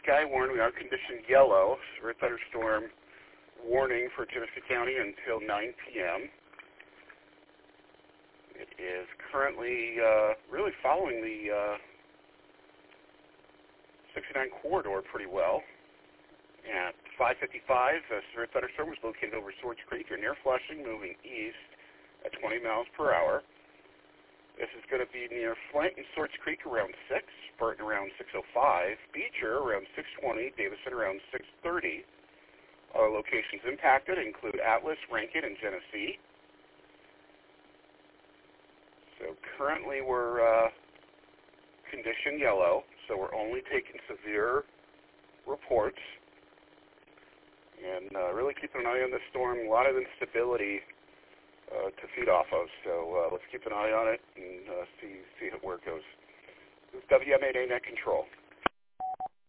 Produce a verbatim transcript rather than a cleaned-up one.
sky warning. We are condition yellow. Severe thunderstorm warning for Genesee County until nine p m It is currently uh, really following the uh, sixty-nine corridor pretty well. At five fifty-five, a severe thunderstorm was located over Swords Creek or near Flushing, moving east at twenty miles per hour. This is going to be near Flint and Swords Creek around six, Burton around six oh five, Beecher around six twenty, Davison around six thirty. Other locations impacted include Atlas, Rankin, and Genesee. So currently we're uh, condition yellow, so we're only taking severe reports. And uh, really keeping an eye on this storm. A lot of instability uh, to feed off of, so uh, let's keep an eye on it and uh, see, see where it goes. This is W M eight A Net Control.